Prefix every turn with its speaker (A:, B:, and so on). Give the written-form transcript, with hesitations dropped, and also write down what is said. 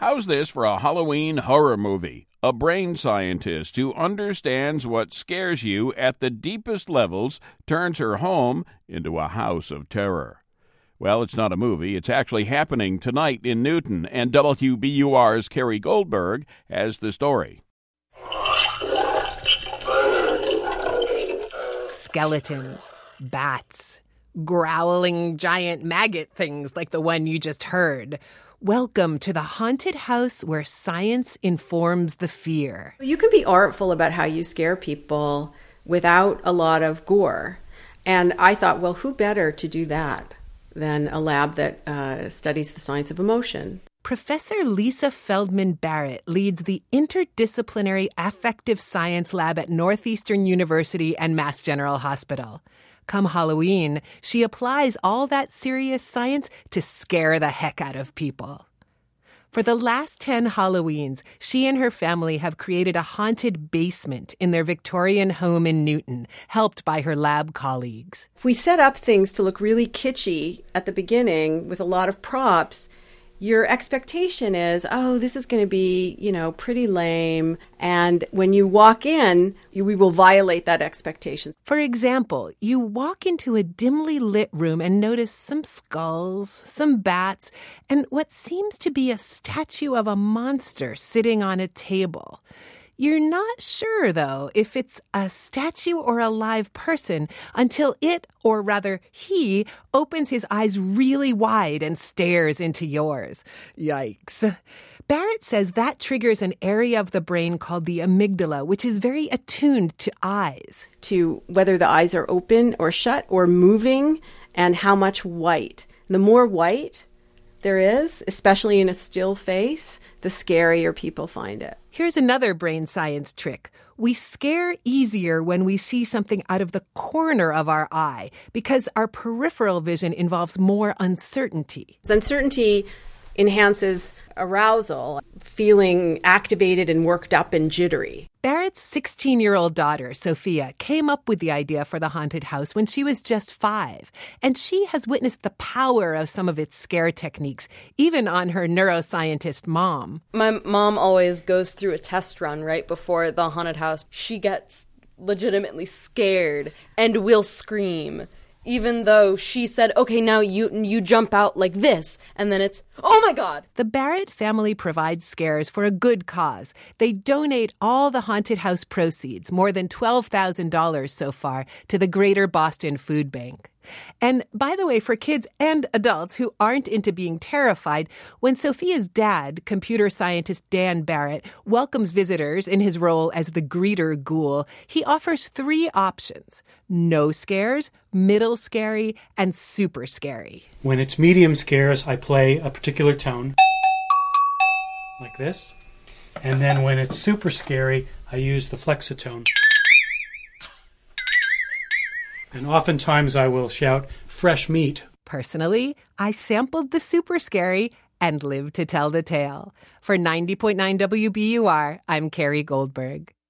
A: How's this for a Halloween horror movie? A brain scientist who understands what scares you at the deepest levels turns her home into a house of terror. Well, it's not a movie. It's actually happening tonight in Newton, and WBUR's Kerry Goldberg has the story.
B: Skeletons, bats, growling giant maggot things like the one you just heard. Welcome to the haunted house where science informs the fear.
C: You can be artful about how you scare people without a lot of gore. And I thought, well, who better to do that than a lab that studies the science of emotion?
B: Professor Lisa Feldman Barrett leads the Interdisciplinary Affective Science Lab at Northeastern University and Mass General Hospital. Come Halloween, she applies all that serious science to scare the heck out of people. For the last 10 Halloweens, she and her family have created a haunted basement in their Victorian home in Newton, helped by her lab colleagues.
C: If we set up things to look really kitschy at the beginning with a lot of props, your expectation is, oh, this is going to be, pretty lame. And when you walk in, we will violate that expectation.
B: For example, you walk into a dimly lit room and notice some skulls, some bats, and what seems to be a statue of a monster sitting on a table. You're not sure, though, if it's a statue or a live person until it, or rather he, opens his eyes really wide and stares into yours. Yikes. Barrett says that triggers an area of the brain called the amygdala, which is very attuned to eyes.
C: To whether the eyes are open or shut or moving and how much white. The more white there is, especially in a still face, the scarier people find it.
B: Here's another brain science trick. We scare easier when we see something out of the corner of our eye because our peripheral vision involves more uncertainty.
C: Uncertainty enhances arousal, feeling activated and worked up and jittery.
B: Barrett's 16-year-old daughter, Sophia, came up with the idea for the haunted house when she was just 5, and she has witnessed the power of some of its scare techniques, even on her neuroscientist mom.
D: My mom always goes through a test run right before the haunted house. She gets legitimately scared and will scream. Even though she said, okay, now you jump out like this, and then it's, oh my God!
B: The Barrett family provides scares for a good cause. They donate all the haunted house proceeds, more than $12,000 so far, to the Greater Boston Food Bank. And by the way, for kids and adults who aren't into being terrified, when Sophia's dad, computer scientist Dan Barrett, welcomes visitors in his role as the greeter ghoul, he offers 3 options: no scares, middle scary, and super scary.
E: When it's medium scares, I play a particular tone, like this. And then when it's super scary, I use the flexitone. And oftentimes I will shout, fresh meat.
B: Personally, I sampled the super scary and lived to tell the tale. For 90.9 WBUR, I'm Kerry Goldberg.